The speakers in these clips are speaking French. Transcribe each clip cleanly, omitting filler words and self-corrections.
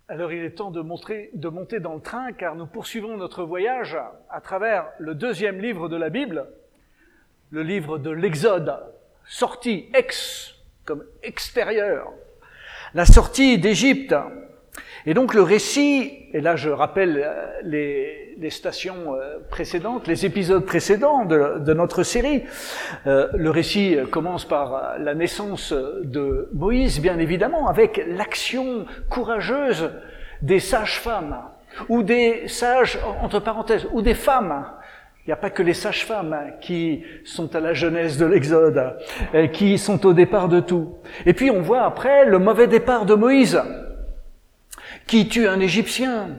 Alors il est temps de monter dans le train car nous poursuivons notre voyage à travers le deuxième livre de la Bible, le livre de l'Exode, sortie comme extérieur, la sortie d'Égypte. Et donc le récit, et là je rappelle les stations précédentes, les épisodes précédents de notre série, le récit commence par la naissance de Moïse, bien évidemment, avec l'action courageuse des sages-femmes, ou des sages, entre parenthèses, ou des femmes. Il n'y a pas que les sages-femmes qui sont à la genèse de l'Exode, qui sont au départ de tout. Et puis on voit après le mauvais départ de Moïse, qui tue un Égyptien.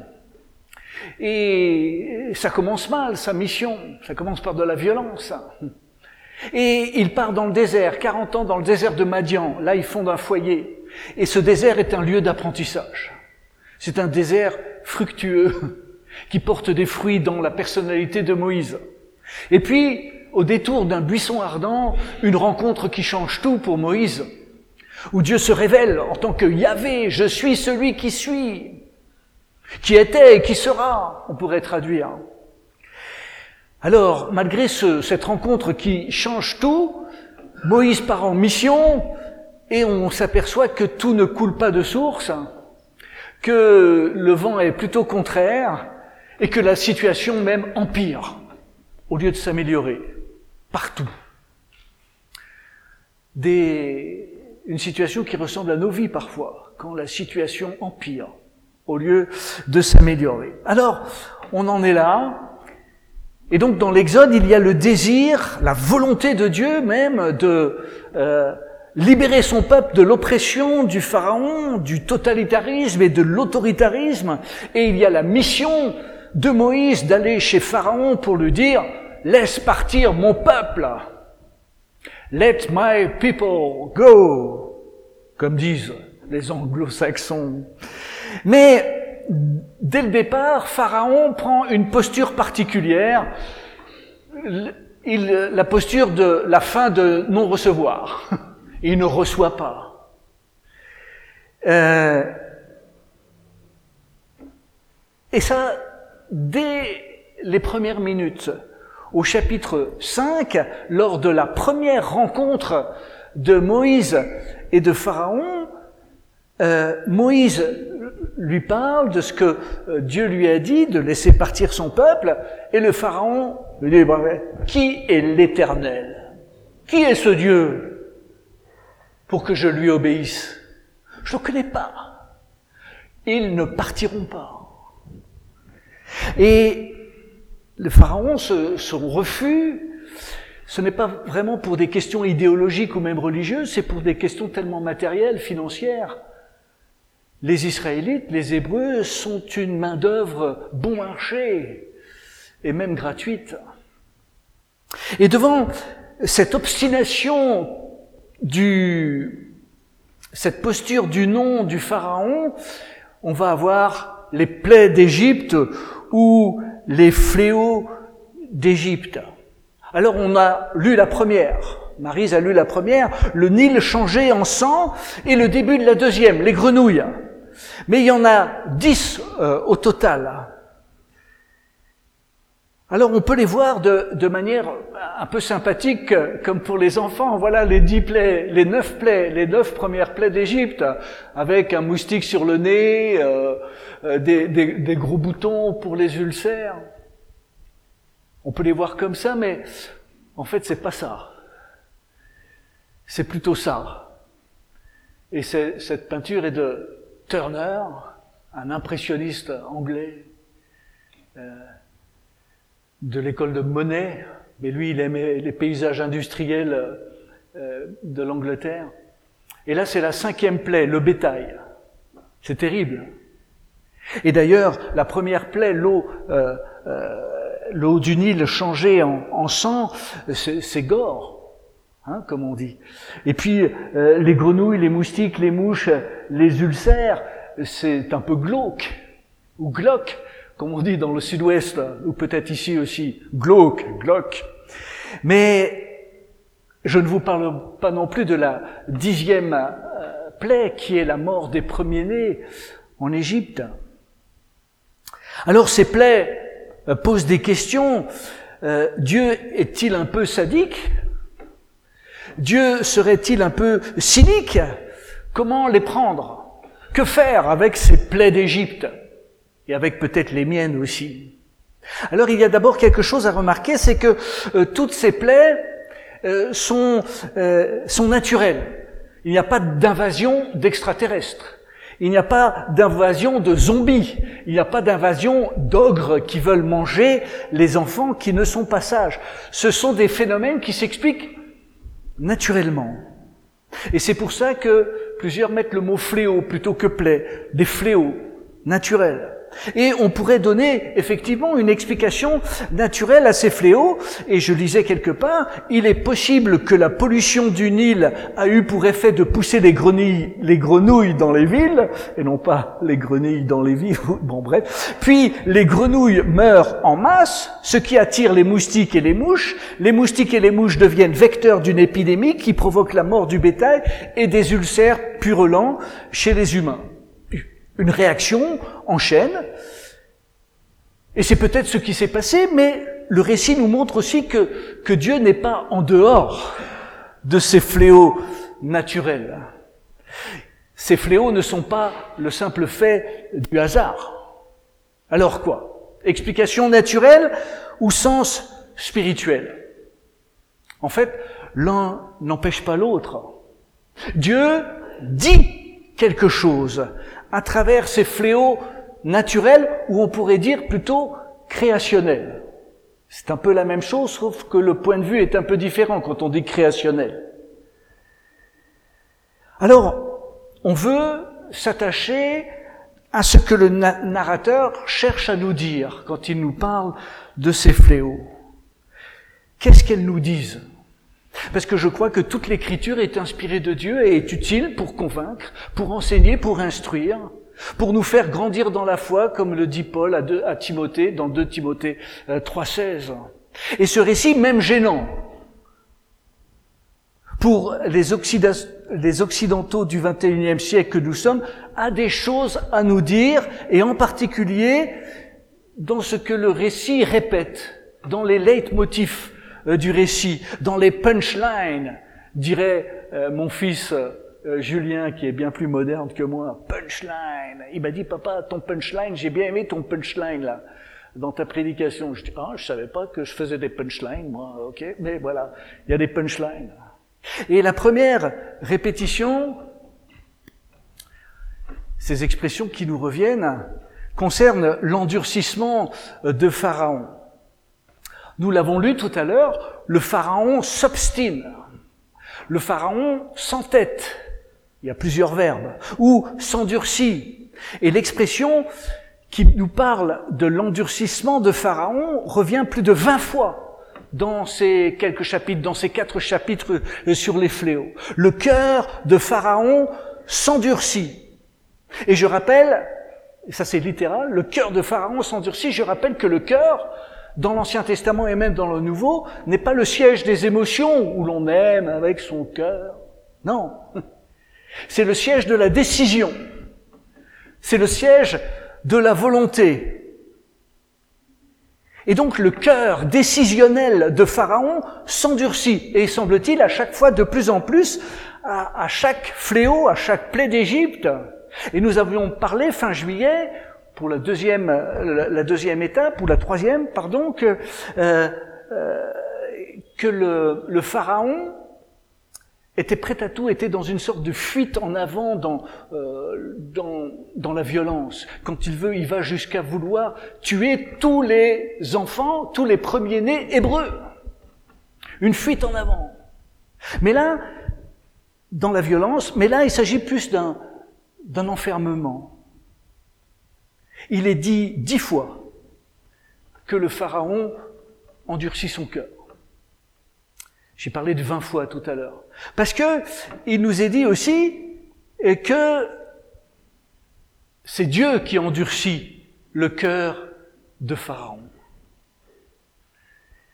Et ça commence mal, sa mission. Ça commence par de la violence. Et il part dans le désert, 40 ans dans le désert de Madian. Là, il fonde un foyer. Et ce désert est un lieu d'apprentissage. C'est un désert fructueux, qui porte des fruits dans la personnalité de Moïse. Et puis, au détour d'un buisson ardent, une rencontre qui change tout pour Moïse, où Dieu se révèle en tant que Yahvé, je suis celui qui suis, qui était et qui sera, on pourrait traduire. Alors, malgré cette rencontre qui change tout, Moïse part en mission et on s'aperçoit que tout ne coule pas de source, que le vent est plutôt contraire et que la situation même empire au lieu de s'améliorer partout. Une situation qui ressemble à nos vies parfois, quand la situation empire, au lieu de s'améliorer. Alors, on en est là, et donc dans l'Exode, il y a le désir, la volonté de Dieu même, de libérer son peuple de l'oppression du Pharaon, du totalitarisme et de l'autoritarisme, et il y a la mission de Moïse d'aller chez Pharaon pour lui dire « Laisse partir mon peuple ». Let my people go, comme disent les anglo-saxons. Mais, dès le départ, Pharaon prend une posture particulière, la posture de la fin de non-recevoir. Il ne reçoit pas. Et ça, dès les premières minutes, au chapitre 5, lors de la première rencontre de Moïse et de Pharaon, Moïse lui parle de ce que Dieu lui a dit, de laisser partir son peuple, et le Pharaon lui dit, qui est l'Éternel? Qui est ce Dieu pour que je lui obéisse? Je ne le connais pas. Ils ne partiront pas. Et le Pharaon, son refus, ce n'est pas vraiment pour des questions idéologiques ou même religieuses, c'est pour des questions tellement matérielles, financières. Les Israélites, les Hébreux, sont une main-d'œuvre bon marché, et même gratuite. Et devant cette obstination cette posture du non du Pharaon, on va avoir les plaies d'Égypte ou les fléaux d'Égypte. Alors on a lu la première, Maryse a lu la première, le Nil changé en sang, et le début de la deuxième, les grenouilles. Mais il y en a 10 au total. Alors on peut les voir de manière un peu sympathique, comme pour les enfants. Voilà les 10 plaies, les 9 plaies, les 9 premières plaies d'Égypte, avec un moustique sur le nez, des gros boutons pour les ulcères. On peut les voir comme ça, mais en fait c'est pas ça. C'est plutôt ça. Et cette peinture est de Turner, un impressionniste anglais, de l'école de Monet, mais lui il aimait les paysages industriels de l'Angleterre. Et là c'est la 5e plaie, le bétail. C'est terrible. Et d'ailleurs la première plaie, l'eau du Nil changée en sang, c'est gore, comme on dit. Et puis les grenouilles, les moustiques, les mouches, les ulcères, c'est un peu glauque, ou glauque, comme on dit dans le sud-ouest, ou peut-être ici aussi, glauque. Mais je ne vous parle pas non plus de la 10e plaie, qui est la mort des premiers-nés. en Égypte. Alors ces plaies posent des questions. Dieu est-il un peu sadique? Dieu serait-il un peu cynique? Comment les prendre? Que faire avec ces plaies d'Égypte? Et avec peut-être les miennes aussi. Alors il y a d'abord quelque chose à remarquer, c'est que toutes ces plaies sont naturelles. Il n'y a pas d'invasion d'extraterrestres. Il n'y a pas d'invasion de zombies. Il n'y a pas d'invasion d'ogres qui veulent manger les enfants qui ne sont pas sages. Ce sont des phénomènes qui s'expliquent naturellement. Et c'est pour ça que plusieurs mettent le mot fléau plutôt que plaie. Des fléaux naturels. Et on pourrait donner effectivement une explication naturelle à ces fléaux. Et je lisais quelque part, il est possible que la pollution du Nil a eu pour effet de pousser les grenouilles dans les villes, et non pas les grenouilles dans les villes, bon bref. Puis les grenouilles meurent en masse, ce qui attire les moustiques et les mouches. Les moustiques et les mouches deviennent vecteurs d'une épidémie qui provoque la mort du bétail et des ulcères purulents chez les humains. Une réaction en chaîne, et c'est peut-être ce qui s'est passé, mais le récit nous montre aussi que Dieu n'est pas en dehors de ces fléaux naturels. Ces fléaux ne sont pas le simple fait du hasard. Alors quoi? Explication naturelle ou sens spirituel? En fait, l'un n'empêche pas l'autre. Dieu dit quelque chose à travers ces fléaux naturels, ou on pourrait dire plutôt créationnels. C'est un peu la même chose, sauf que le point de vue est un peu différent quand on dit créationnel. Alors, on veut s'attacher à ce que le narrateur cherche à nous dire quand il nous parle de ces fléaux. Qu'est-ce qu'elles nous disent? Parce que je crois que toute l'écriture est inspirée de Dieu et est utile pour convaincre, pour enseigner, pour instruire, pour nous faire grandir dans la foi, comme le dit Paul à Timothée, dans 2 Timothée 3,16. Et ce récit, même gênant, pour les Occidentaux du XXIe siècle que nous sommes, a des choses à nous dire, et en particulier dans ce que le récit répète, dans les leitmotifs du récit, dans les punchlines, dirait mon fils Julien, qui est bien plus moderne que moi. Punchline. Il m'a dit, papa, ton punchline, j'ai bien aimé ton punchline là, dans ta prédication. Je dis, je savais pas que je faisais des punchlines, moi, ok, mais voilà, il y a des punchlines. Et la première répétition, ces expressions qui nous reviennent, concernent l'endurcissement de Pharaon. Nous l'avons lu tout à l'heure, le Pharaon s'obstine. Le Pharaon s'entête. Il y a plusieurs verbes. Ou s'endurcit. Et l'expression qui nous parle de l'endurcissement de Pharaon revient plus de 20 fois dans ces quelques chapitres, dans ces 4 chapitres sur les fléaux. Le cœur de Pharaon s'endurcit. Et je rappelle, et ça c'est littéral, le cœur de Pharaon s'endurcit. Je rappelle que le cœur, dans l'Ancien Testament et même dans le Nouveau, n'est pas le siège des émotions où l'on aime avec son cœur. Non. C'est le siège de la décision. C'est le siège de la volonté. Et donc le cœur décisionnel de Pharaon s'endurcit. Et semble-t-il à chaque fois de plus en plus, à chaque fléau, à chaque plaie d'Égypte. Et nous avions parlé fin juillet, pour la deuxième étape, ou la troisième, pardon, que le Pharaon était prêt à tout, était dans une sorte de fuite en avant dans la violence. Quand il veut, il va jusqu'à vouloir tuer tous les enfants, tous les premiers-nés hébreux. Une fuite en avant. Mais là, dans la violence, il s'agit plus d'un enfermement. Il est dit 10 fois que le Pharaon endurcit son cœur. J'ai parlé de 20 fois tout à l'heure. Parce que il nous est dit aussi que c'est Dieu qui endurcit le cœur de Pharaon.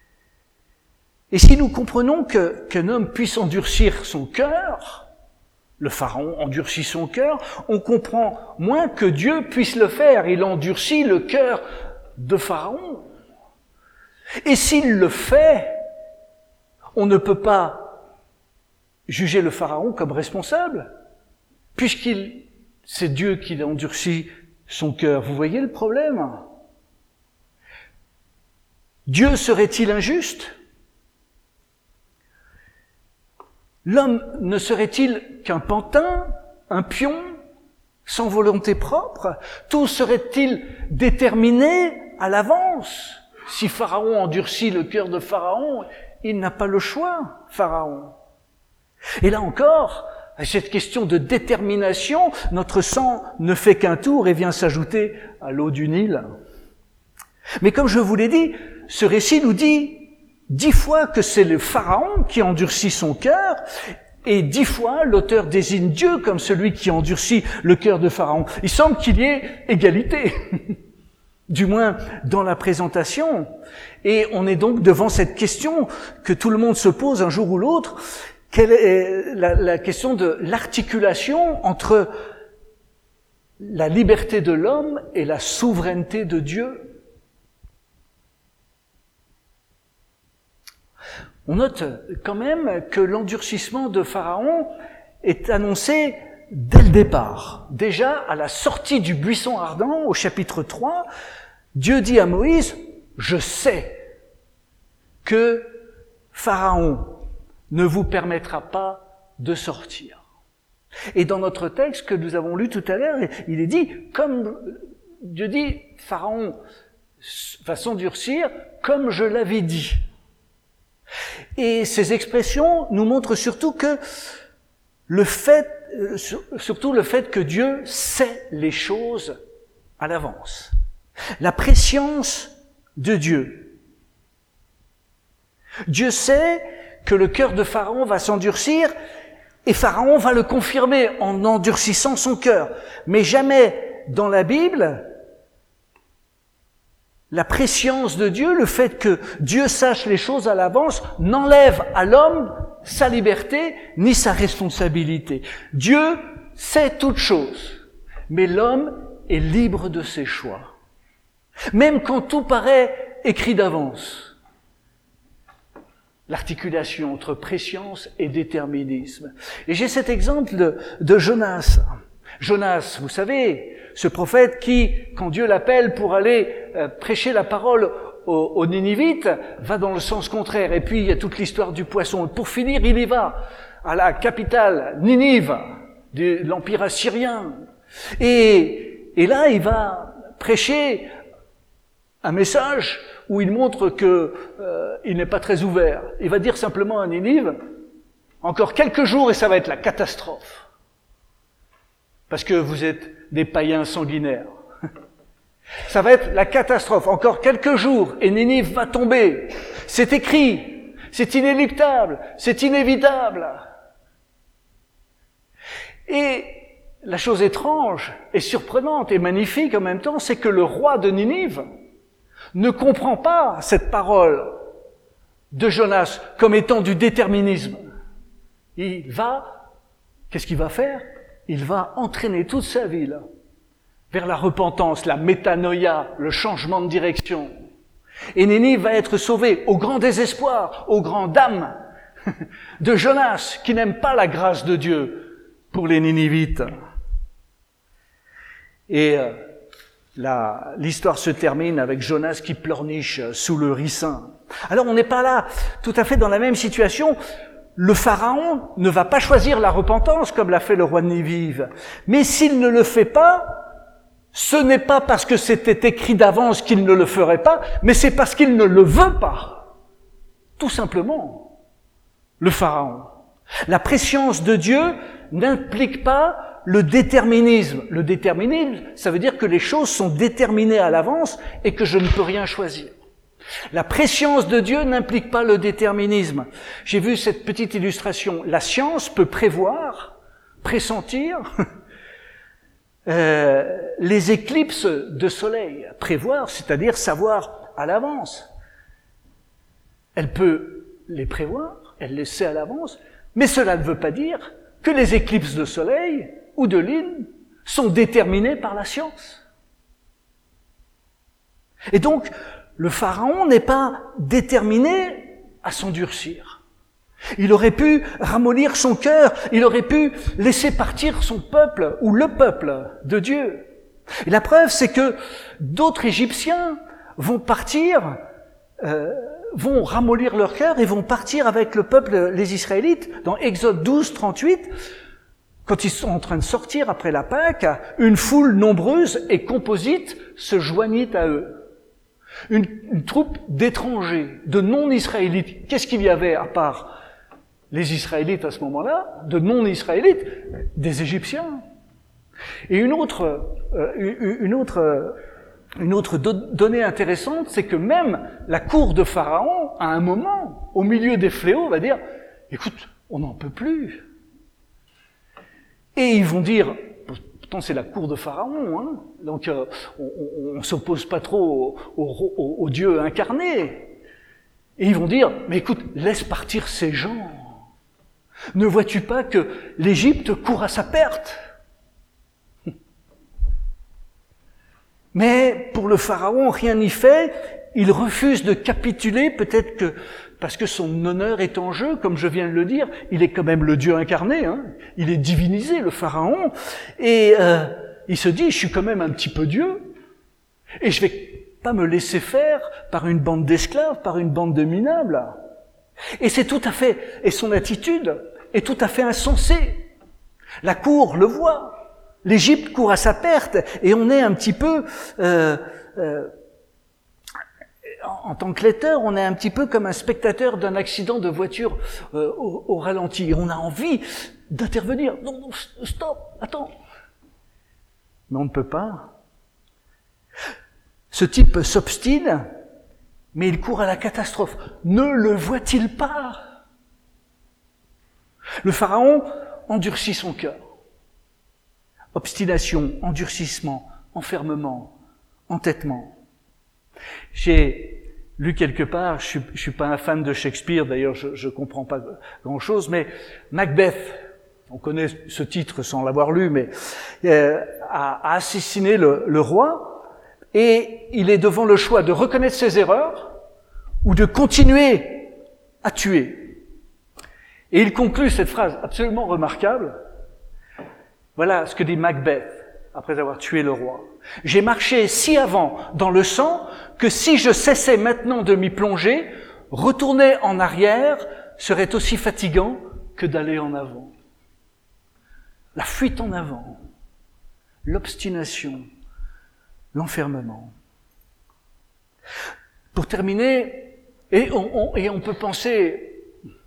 Et si nous comprenons qu'un homme puisse endurcir son cœur, Le Pharaon endurcit son cœur. On comprend moins que Dieu puisse le faire. Il endurcit le cœur de Pharaon. Et s'il le fait, on ne peut pas juger le Pharaon comme responsable, c'est Dieu qui endurcit son cœur. Vous voyez le problème? Dieu serait-il injuste? L'homme ne serait-il qu'un pantin, un pion, sans volonté propre? Tout serait-il déterminé à l'avance? Si Pharaon endurcit le cœur de Pharaon, il n'a pas le choix, Pharaon. Et là encore, à cette question de détermination, notre sang ne fait qu'un tour et vient s'ajouter à l'eau du Nil. Mais comme je vous l'ai dit, ce récit nous dit 10 fois que c'est le Pharaon qui endurcit son cœur, et 10 fois l'auteur désigne Dieu comme celui qui endurcit le cœur de Pharaon. Il semble qu'il y ait égalité, du moins dans la présentation. Et on est donc devant cette question que tout le monde se pose un jour ou l'autre. Quelle est la question de l'articulation entre la liberté de l'homme et la souveraineté de Dieu? On note quand même que l'endurcissement de Pharaon est annoncé dès le départ. Déjà, à la sortie du buisson ardent, au chapitre 3, Dieu dit à Moïse, « Je sais que Pharaon ne vous permettra pas de sortir. » Et dans notre texte que nous avons lu tout à l'heure, il est dit, comme Dieu dit, Pharaon va s'endurcir comme je l'avais dit. Et ces expressions nous montrent surtout que le fait que Dieu sait les choses à l'avance. La préscience de Dieu. Dieu sait que le cœur de Pharaon va s'endurcir et Pharaon va le confirmer en endurcissant son cœur. Mais jamais dans la Bible, la préscience de Dieu, le fait que Dieu sache les choses à l'avance, n'enlève à l'homme sa liberté ni sa responsabilité. Dieu sait toutes choses, mais l'homme est libre de ses choix. Même quand tout paraît écrit d'avance. L'articulation entre préscience et déterminisme. Et j'ai cet exemple de Jonas. Jonas, vous savez, ce prophète qui, quand Dieu l'appelle pour aller prêcher la parole aux Ninivites, va dans le sens contraire. Et puis il y a toute l'histoire du poisson. Pour finir, il y va à la capitale, Ninive, de l'Empire assyrien. Et là, il va prêcher un message où il montre que il n'est pas très ouvert. Il va dire simplement à Ninive, encore quelques jours et ça va être la catastrophe. Parce que vous êtes des païens sanguinaires. Ça va être la catastrophe. Encore quelques jours et Ninive va tomber. C'est écrit. C'est inéluctable. C'est inévitable. Et la chose étrange et surprenante et magnifique en même temps, c'est que le roi de Ninive ne comprend pas cette parole de Jonas comme étant du déterminisme. Qu'est-ce qu'il va faire? Il va entraîner toute sa ville vers la repentance, la métanoïa, le changement de direction. Et Ninive va être sauvée au grand désespoir, au grand dam de Jonas, qui n'aime pas la grâce de Dieu pour les Ninivites. Et l'histoire se termine avec Jonas qui pleurniche sous le ricin. Alors on n'est pas là tout à fait dans la même situation. Le Pharaon ne va pas choisir la repentance comme l'a fait le roi de Ninive. Mais s'il ne le fait pas, ce n'est pas parce que c'était écrit d'avance qu'il ne le ferait pas, mais c'est parce qu'il ne le veut pas. Tout simplement. Le Pharaon. La préscience de Dieu n'implique pas le déterminisme. Le déterminisme, ça veut dire que les choses sont déterminées à l'avance et que je ne peux rien choisir. La préscience de Dieu n'implique pas le déterminisme. J'ai vu cette petite illustration. La science peut prévoir, pressentir les éclipses de soleil. Prévoir, c'est-à-dire savoir à l'avance. Elle peut les prévoir, elle les sait à l'avance, mais cela ne veut pas dire que les éclipses de soleil ou de lune sont déterminées par la science. Et donc, le pharaon n'est pas déterminé à s'endurcir. Il aurait pu ramollir son cœur, il aurait pu laisser partir son peuple ou le peuple de Dieu. Et la preuve, c'est que d'autres Égyptiens vont partir, vont ramollir leur cœur et vont partir avec le peuple, les Israélites. Dans Exode 12, 38, quand ils sont en train de sortir après la Pâque, une foule nombreuse et composite se joignit à eux. Une troupe d'étrangers, de non-israélites. Qu'est-ce qu'il y avait à part les Israélites à ce moment-là, de non-israélites? Des Égyptiens. Et une autre donnée intéressante, c'est que même la cour de Pharaon, à un moment, au milieu des fléaux, va dire « Écoute, on n'en peut plus ». Et ils vont dire, pourtant c'est la cour de Pharaon, hein, donc on s'oppose pas trop au Dieu incarné. Et ils vont dire, mais écoute, laisse partir ces gens. Ne vois-tu pas que l'Égypte court à sa perte? Mais pour le Pharaon, rien n'y fait. Il refuse de capituler, peut-être que parce que son honneur est en jeu, comme je viens de le dire. Il est quand même le Dieu incarné, hein. Il est divinisé, le Pharaon. Et il se dit, je suis quand même un petit peu Dieu. Et je vais pas me laisser faire par une bande d'esclaves, par une bande de minables. Et c'est tout à fait, et son attitude est tout à fait insensée. La cour le voit. L'Égypte court à sa perte, et on est un petit peu, en tant que lecteur, on est un petit peu comme un spectateur d'un accident de voiture au ralenti. On a envie d'intervenir. Non, non, stop, attends. Mais on ne peut pas. Ce type s'obstine, mais il court à la catastrophe. Ne le voit-il pas? Le Pharaon endurcit son cœur. Obstination, endurcissement, enfermement, entêtement. J'ai lu quelque part, je suis pas un fan de Shakespeare, d'ailleurs je comprends pas grand-chose, mais Macbeth, on connaît ce titre sans l'avoir lu, mais a assassiné le roi, et il est devant le choix de reconnaître ses erreurs ou de continuer à tuer. Et il conclut cette phrase absolument remarquable. Voilà ce que dit Macbeth après avoir tué le roi. « J'ai marché si avant dans le sang que si je cessais maintenant de m'y plonger, retourner en arrière serait aussi fatigant que d'aller en avant. » La fuite en avant, l'obstination, l'enfermement. Pour terminer, et on peut penser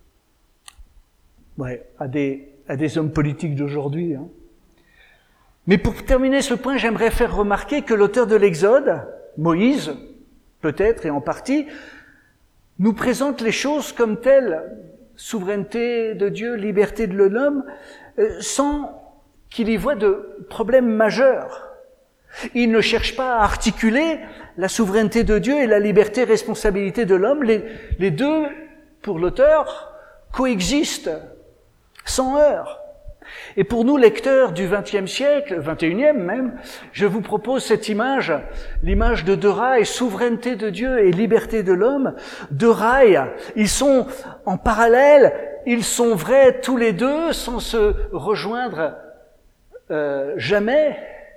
à des hommes politiques d'aujourd'hui, hein. Mais pour terminer ce point, j'aimerais faire remarquer que l'auteur de l'Exode, Moïse, peut-être et en partie, nous présente les choses comme telles, souveraineté de Dieu, liberté de l'homme, sans qu'il y voie de problème majeur. Il ne cherche pas à articuler la souveraineté de Dieu et la liberté et responsabilité de l'homme. Les deux, pour l'auteur, coexistent sans heurts. Et pour nous, lecteurs du XXe siècle, XXIe même, je vous propose cette image, l'image de deux rails, souveraineté de Dieu et liberté de l'homme. Deux rails, ils sont en parallèle, ils sont vrais tous les deux, sans se rejoindre jamais.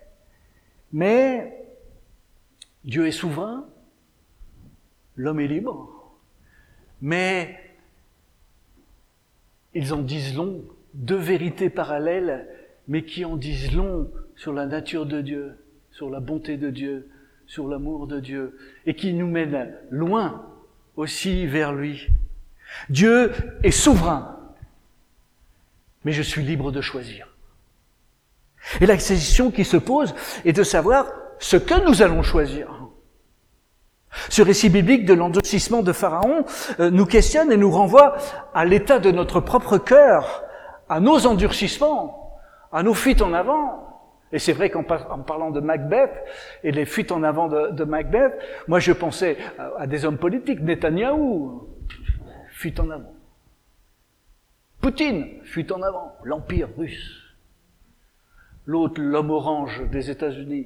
Mais Dieu est souverain, l'homme est libre, mais ils en disent long. Deux vérités parallèles, mais qui en disent long sur la nature de Dieu, sur la bonté de Dieu, sur l'amour de Dieu, et qui nous mènent loin aussi vers lui. Dieu est souverain, mais je suis libre de choisir. Et la question qui se pose est de savoir ce que nous allons choisir. Ce récit biblique de l'endurcissement de Pharaon nous questionne et nous renvoie à l'état de notre propre cœur, à nos endurcissements, à nos fuites en avant. Et c'est vrai qu'en parlant de Macbeth et les fuites en avant de Macbeth, moi je pensais à des hommes politiques, Netanyahou, fuite en avant. Poutine fuit en avant, l'Empire russe. L'autre, l'homme orange des États-Unis.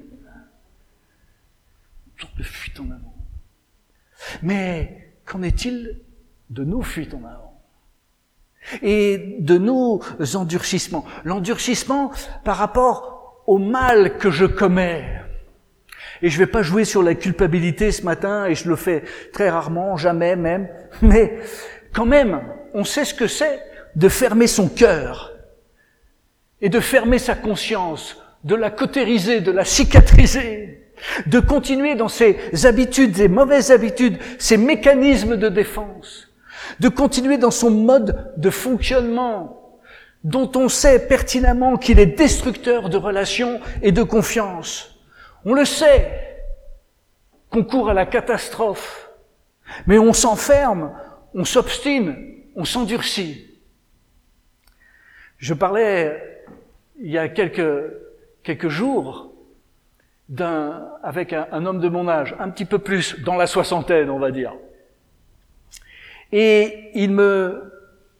Une sorte de fuite en avant. Mais qu'en est-il de nos fuites en avant? Et de nos endurcissements? L'endurcissement par rapport au mal que je commets. Et je vais pas jouer sur la culpabilité ce matin, et je le fais très rarement, jamais même. Mais quand même, on sait ce que c'est de fermer son cœur et de fermer sa conscience, de la cautériser, de la cicatriser, de continuer dans ses habitudes, ses mauvaises habitudes, ses mécanismes de défense, de continuer dans son mode de fonctionnement dont on sait pertinemment qu'il est destructeur de relations et de confiance. On le sait qu'on court à la catastrophe, mais on s'enferme, on s'obstine, on s'endurcit. Je parlais il y a quelques jours avec un homme de mon âge, un petit peu plus dans la soixantaine, on va dire. Et il me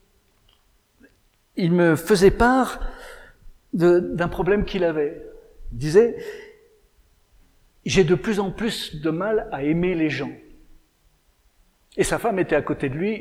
faisait part d'un problème qu'il avait. Il disait, j'ai de plus en plus de mal à aimer les gens. Et sa femme était à côté de lui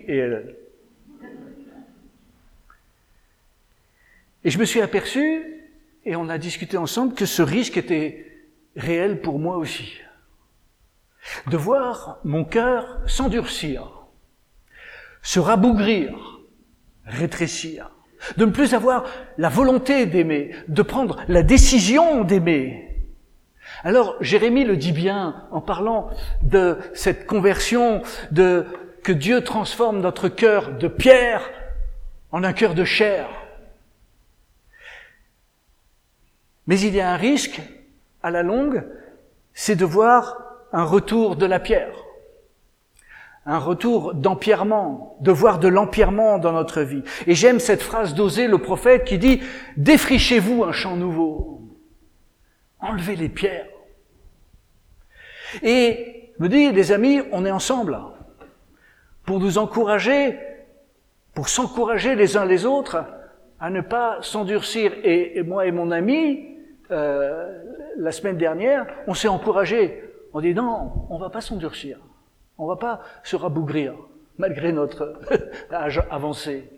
et je me suis aperçu, et on a discuté ensemble, que ce risque était réel pour moi aussi. De voir mon cœur s'endurcir, se rabougrir, rétrécir, de ne plus avoir la volonté d'aimer, de prendre la décision d'aimer. Alors, Jérémie le dit bien en parlant de cette conversion, que Dieu transforme notre cœur de pierre en un cœur de chair. Mais il y a un risque, à la longue, c'est de voir un retour de la pierre, un retour d'empierrement, de voir de l'empierrement dans notre vie. Et j'aime cette phrase d'Osée, le prophète, qui dit « Défrichez-vous un champ nouveau, enlevez les pierres ». Et je me dis, les amis, on est ensemble pour nous encourager, pour s'encourager les uns les autres à ne pas s'endurcir. Et moi et mon ami, la semaine dernière, on s'est encouragés. On dit non, on va pas s'endurcir, on va pas se rabougrir malgré notre âge avancé.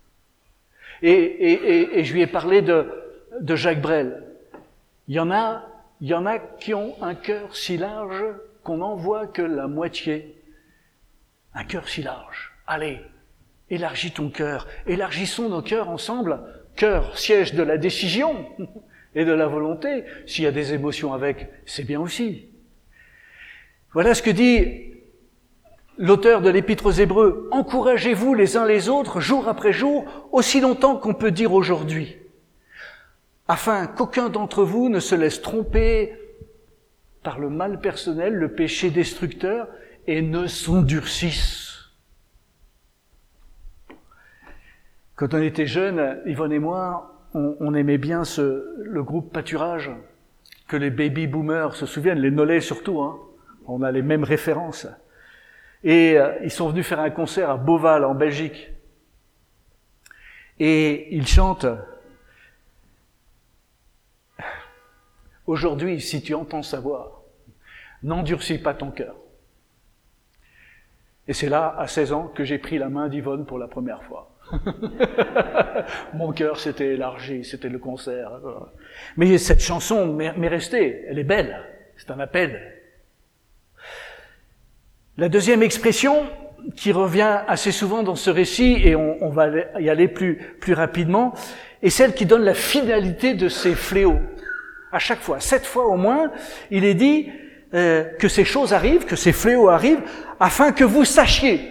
Et je lui ai parlé de Jacques Brel. Il y en a qui ont un cœur si large qu'on n'en voit que la moitié. Un cœur si large. Allez, élargis ton cœur. Élargissons nos cœurs ensemble. Cœur, siège de la décision et de la volonté. S'il y a des émotions avec, c'est bien aussi. Voilà ce que dit l'auteur de l'Épître aux Hébreux. Encouragez-vous les uns les autres, jour après jour, aussi longtemps qu'on peut dire aujourd'hui, afin qu'aucun d'entre vous ne se laisse tromper par le mal personnel, le péché destructeur, et ne s'endurcisse. Quand on était jeunes, Yvonne et moi, on aimait bien le groupe Pâturage, que les baby boomers se souviennent, les Nolais surtout, hein. On a les mêmes références. Et ils sont venus faire un concert à Beauval, en Belgique. Et ils chantent « Aujourd'hui, si tu entends sa voix, n'endurcis pas ton cœur. » Et c'est là, à 16 ans, que j'ai pris la main d'Yvonne pour la première fois. Mon cœur s'était élargi, c'était le concert. Mais cette chanson m'est restée, elle est belle, c'est un appel. La deuxième expression qui revient assez souvent dans ce récit, et on va y aller plus rapidement, est celle qui donne la finalité de ces fléaux. À chaque fois, 7 fois au moins, il est dit que ces choses arrivent, que ces fléaux arrivent, afin que vous sachiez.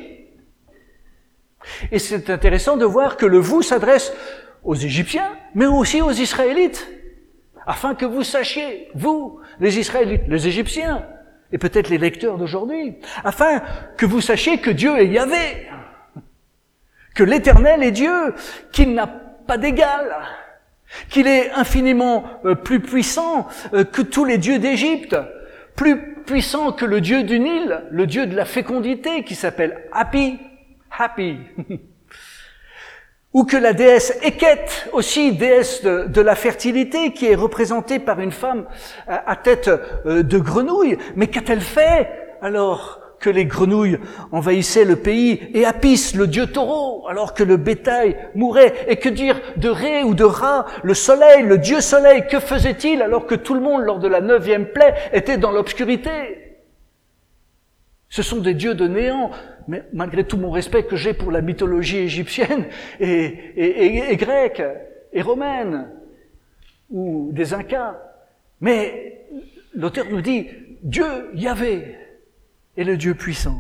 Et c'est intéressant de voir que le « vous » s'adresse aux Égyptiens, mais aussi aux Israélites. Afin que vous sachiez, vous, les Israélites, les Égyptiens, et peut-être les lecteurs d'aujourd'hui, afin que vous sachiez que Dieu est Yahvé, que l'Éternel est Dieu, qu'il n'a pas d'égal, qu'il est infiniment plus puissant que tous les dieux d'Égypte, plus puissant que le Dieu du Nil, le Dieu de la fécondité qui s'appelle Hapi. Ou que la déesse Eket, aussi déesse de la fertilité, qui est représentée par une femme à tête de grenouille. Mais qu'a-t-elle fait alors que les grenouilles envahissaient le pays, et Apis, le dieu taureau, alors que le bétail mourait? Et que dire de Ré ou de Ra, le soleil, le dieu soleil? Que faisait-il alors que tout le monde, lors de la 9e plaie, était dans l'obscurité? Ce sont des dieux de néant, mais malgré tout mon respect que j'ai pour la mythologie égyptienne et grecque et romaine, ou des Incas. Mais l'auteur nous dit, Dieu, Yahvé, est le Dieu puissant.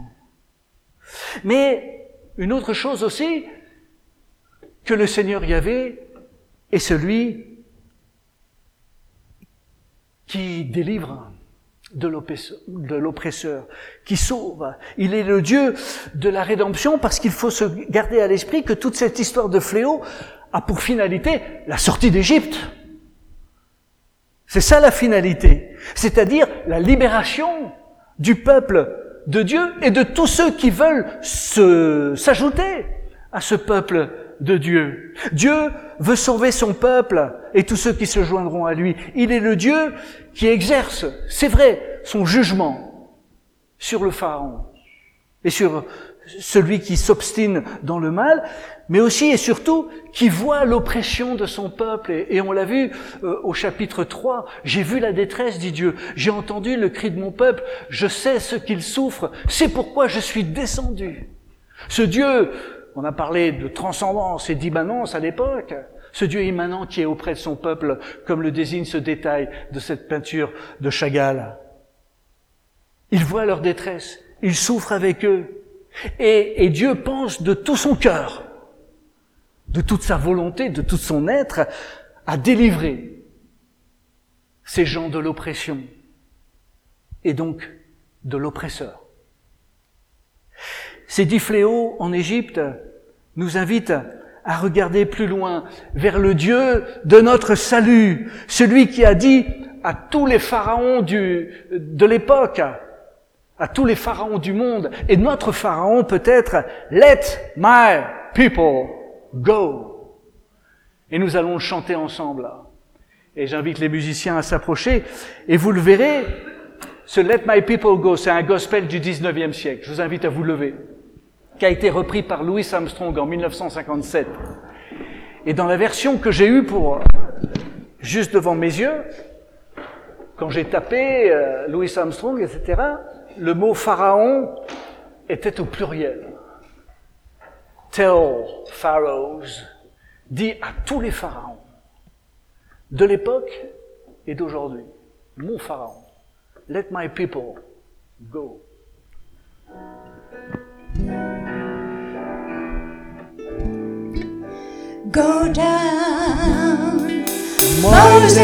Mais une autre chose aussi, que le Seigneur Yahvé est celui qui délivre de l'oppresseur, qui sauve. Il est le Dieu de la rédemption, parce qu'il faut se garder à l'esprit que toute cette histoire de fléau a pour finalité la sortie d'Égypte. C'est ça la finalité, c'est-à-dire la libération du peuple de Dieu et de tous ceux qui veulent s'ajouter à ce peuple de Dieu. Dieu veut sauver son peuple et tous ceux qui se joindront à lui. Il est le Dieu qui exerce, c'est vrai, son jugement sur le Pharaon et sur celui qui s'obstine dans le mal, mais aussi et surtout qui voit l'oppression de son peuple. Et on l'a vu au chapitre 3, « J'ai vu la détresse, dit Dieu, j'ai entendu le cri de mon peuple, je sais ce qu'il souffre, c'est pourquoi je suis descendu. » Ce Dieu, on a parlé de transcendance et d'immanence à l'époque, ce Dieu immanent qui est auprès de son peuple, comme le désigne ce détail de cette peinture de Chagall. Il voit leur détresse, il souffre avec eux, et Dieu pense de tout son cœur, de toute sa volonté, de tout son être, à délivrer ces gens de l'oppression, et donc de l'oppresseur. Ces 10 fléaux en Égypte nous invitent à regarder plus loin, vers le Dieu de notre salut, celui qui a dit à tous les pharaons de l'époque, à tous les pharaons du monde, et notre pharaon peut-être, « Let my people go ». Et nous allons le chanter ensemble. Et j'invite les musiciens à s'approcher, et vous le verrez, ce « Let my people go », c'est un gospel du 19e siècle. Je vous invite à vous lever, qui a été repris par Louis Armstrong en 1957. Et dans la version que j'ai eue juste devant mes yeux, quand j'ai tapé Louis Armstrong, etc., le mot pharaon était au pluriel. Tell pharaohs, dit à tous les pharaons de l'époque et d'aujourd'hui. Mon pharaon, let my people go. Go down, Moses,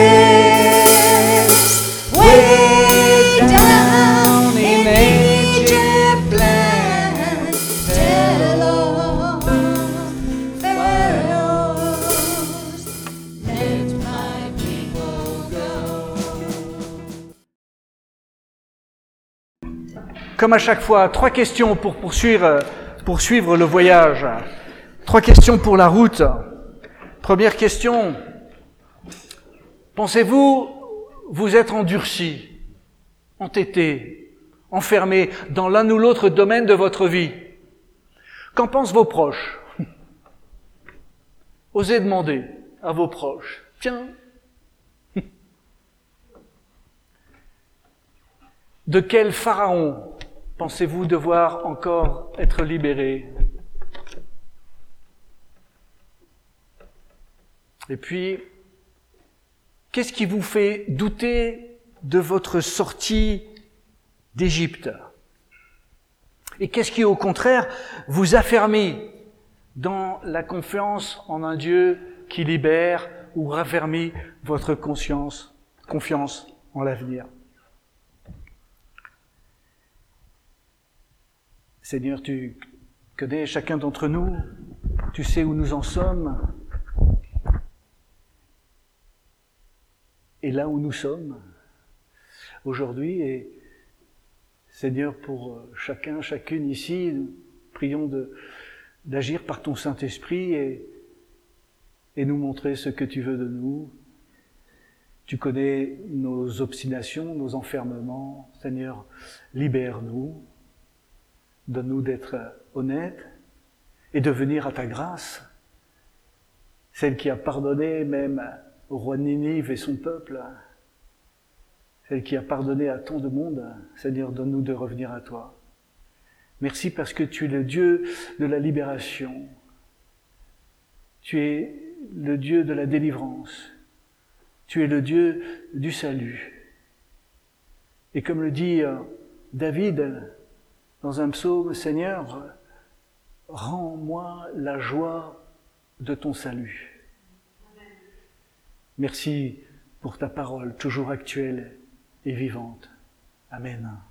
way down in Egypt land. Tell all pharaohs, let my people go. Comme à chaque fois, 3 questions pour poursuivre le voyage. 3 questions pour la route. Première question. Pensez-vous vous être endurci, entêté, enfermé dans l'un ou l'autre domaine de votre vie? Qu'en pensent vos proches? Osez demander à vos proches. Tiens, de quel pharaon pensez-vous devoir encore être libéré? Et puis, qu'est-ce qui vous fait douter de votre sortie d'Égypte? Et qu'est-ce qui, au contraire, vous affermit dans la confiance en un Dieu qui libère ou raffermit votre confiance en l'avenir? Seigneur, tu connais chacun d'entre nous, tu sais où nous en sommes. Et là où nous sommes aujourd'hui, et Seigneur, pour chacun, chacune ici, nous prions d'agir par ton Saint-Esprit et et nous montrer ce que tu veux de nous. Tu connais nos obstinations, nos enfermements. Seigneur, libère-nous. Donne-nous d'être honnêtes et de venir à ta grâce. Celle qui a pardonné même au roi de Ninive et son peuple. Celle qui a pardonné à tant de monde. Seigneur, donne-nous de revenir à toi. Merci parce que tu es le Dieu de la libération. Tu es le Dieu de la délivrance. Tu es le Dieu du salut. Et comme le dit David dans un psaume, Seigneur, rends-moi la joie de ton salut. Merci pour ta parole toujours actuelle et vivante. Amen.